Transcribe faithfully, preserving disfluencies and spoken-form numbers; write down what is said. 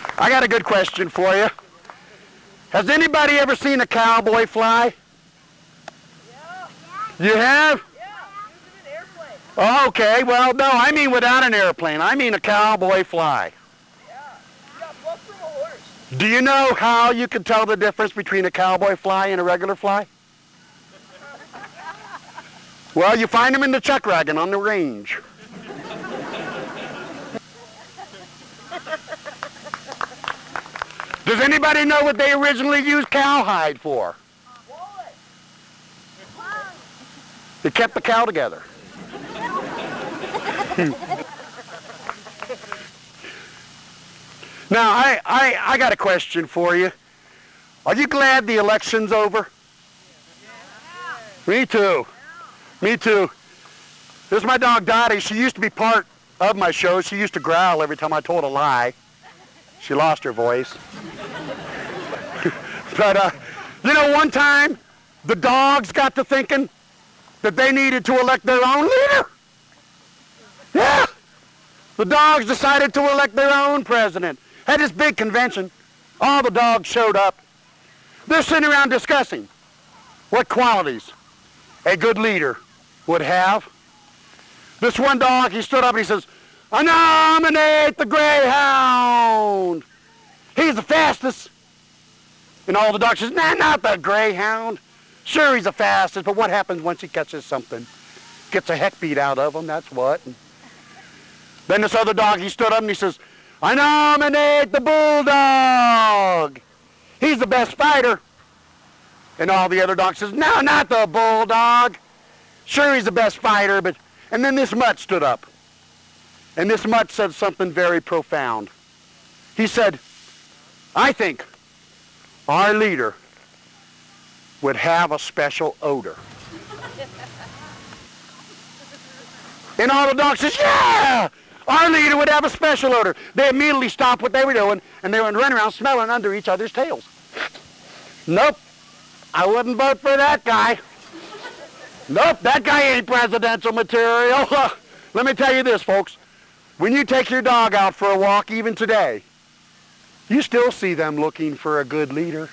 I got a good question for you. Has anybody ever seen a cowboy fly? Yeah. You have? Yeah, using an airplane. Oh, okay, well, no, I mean without an airplane. I mean a cowboy fly. Yeah, you got buck from a horse. Do you know how you can tell the difference between a cowboy fly and a regular fly? Well, you find them in the chuck wagon on the range. Does anybody know what they originally used cowhide for? Wallet. It kept the cow together. Now, I, I, I got a question for you. Are you glad the election's over? Me too. Me too. This is my dog Dottie. She used to be part of my show. She used to growl every time I told a lie. She lost her voice. But, uh, you know, one time the dogs got to thinking that they needed to elect their own leader. Yeah. The dogs decided to elect their own president. Had this big convention. All the dogs showed up. They're sitting around discussing what qualities a good leader would have. This one dog, he stood up and he says, I nominate the Greyhound. He's the fastest. And all the dogs says, nah, not the Greyhound. Sure, he's the fastest, but what happens once he catches something? Gets a heck beat out of him, that's what. And then this other dog, he stood up and he says, I nominate the Bulldog. He's the best fighter. And all the other dogs says, no, not the Bulldog. Sure, he's the best fighter, but... And then this mutt stood up. And this mutt said something very profound. He said, I think our leader would have a special odor. And all the dogs says, yeah, our leader would have a special odor. They immediately stopped what they were doing, and they went running around smelling under each other's tails. Nope, I wouldn't vote for that guy. Nope, that guy ain't presidential material. Let me tell you this, folks. When you take your dog out for a walk, even today, you still see them looking for a good leader.